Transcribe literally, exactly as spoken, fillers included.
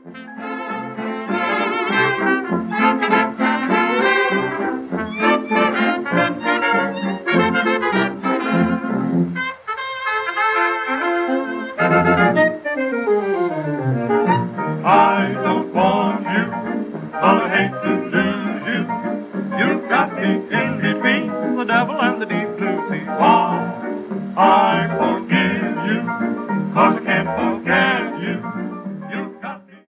I don't want you, but I hate to lose you. You've got me in between the devil and the deep blue sea. Why, I forgive you,